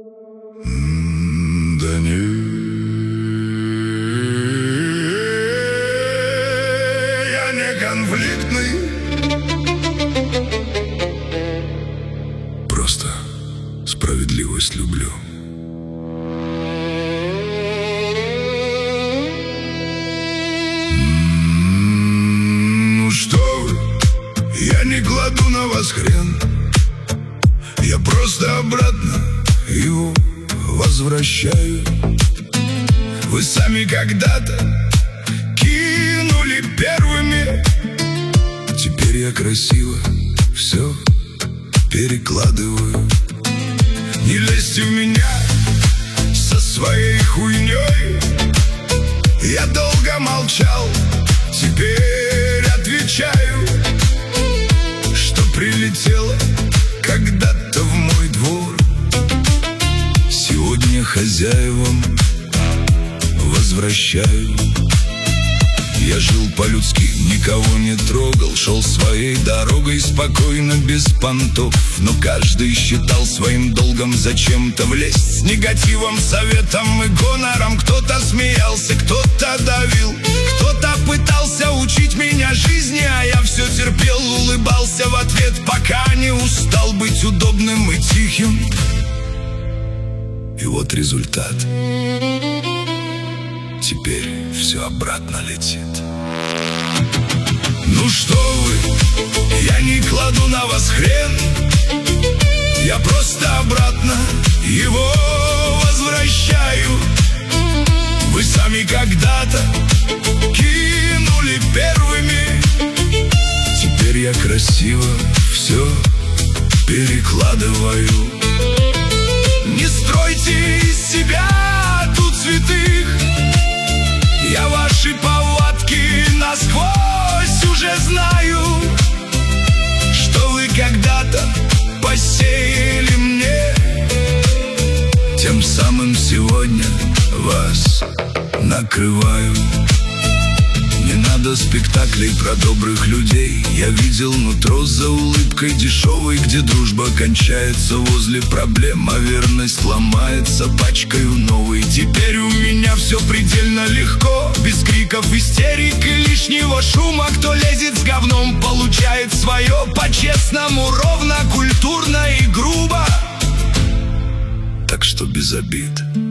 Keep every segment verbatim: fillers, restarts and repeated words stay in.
М, Да не, я не конфликтный, просто справедливость люблю. М, Ну что вы, я не кладу на вас хрен, я просто обратно его возвращаю. Вы сами когда-то кинули первыми, теперь я красиво все перекладываю. Не лезьте в меня со своей хуйней. Я долго молчал, теперь отвечаю, что прилетело когда-то в мой двор. Сегодня хозяевам возвращаю. Я жил по-людски, никого не трогал, шел своей дорогой спокойно, без понтов. Но каждый считал своим долгом зачем-то влезть с негативом, советом и гонором. Кто-то смеялся, кто-то давил, кто-то пытался учить меня жизни, а я все терпел, улыбался в ответ, пока не устал быть удобным и тихим. И вот результат. Теперь все обратно летит. Ну что вы, я не кладу на вас хрен, я просто обратно его возвращаю. Вы сами когда-то кинули первыми, теперь я красиво все перекладываю. Не стройте из себя тут святых, я ваши повадки насквозь уже знаю, что вы когда-то посеяли мне, тем самым сегодня вас накрываю. Не надо спектаклей про добрых людей, я видел нутро за улыбкой дешевой, где дружба кончается возле проблем, а верность ломается пачкою новой. Теперь у меня все предельно легко, без криков, истерик и лишнего шума. Кто лезет с говном, получает свое по-честному, ровно, культурно и грубо. Так что без обид,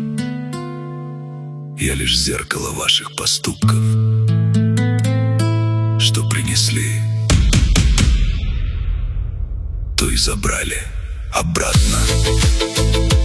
я лишь зеркало ваших поступков, что принесли, то и забрали обратно.